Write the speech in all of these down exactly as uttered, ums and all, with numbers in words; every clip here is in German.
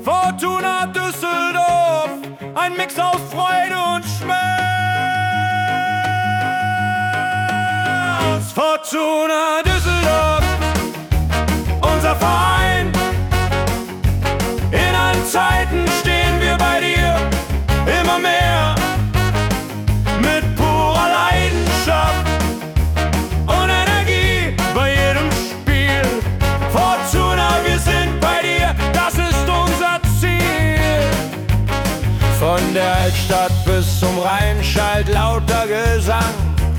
Fortuna Düsseldorf, ein Mix aus Freude und Schmerz. Fortuna Düsseldorf, unser Verein. In allen Zeiten stehen wir bei dir, immer mehr, mit purer Leidenschaft und Energie bei jedem Spiel. Fortuna, wir sind bei dir, das ist unser Ziel. Von der Altstadt bis zum Rhein schallt lauter Gesang.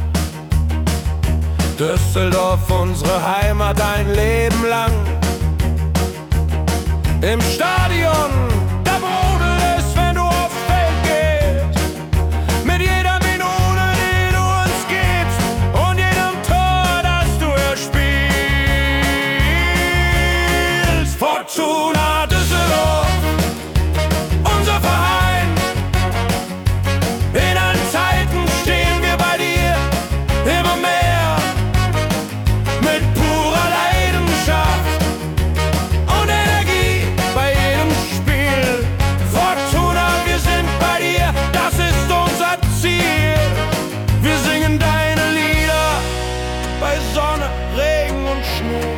Düsseldorf, unsere Heimat ein Leben lang. Im Stadion, da brodelt es, wenn du aufs Feld gehst. Mit jeder Minute, die du uns gibst, und jedem Tor, das du erspielst. Fortuna Düsseldorf, unser Verein. In allen Zeiten stehen wir bei dir, immer mehr, mit purer Leidenschaft und Energie bei jedem Spiel. Fortuna, wir sind bei dir, das ist unser Ziel. Wir singen deine Lieder bei Sonne, Regen und Schnee.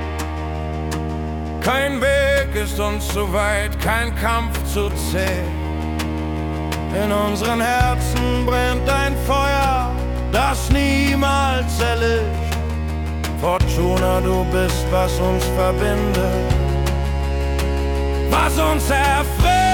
Kein Weg ist uns zu weit, kein Kampf zu zäh. In unseren Herzen brennt ein Feuer, das niemals erlischt. Fortuna, du bist, was uns verbindet, was uns erfrischt.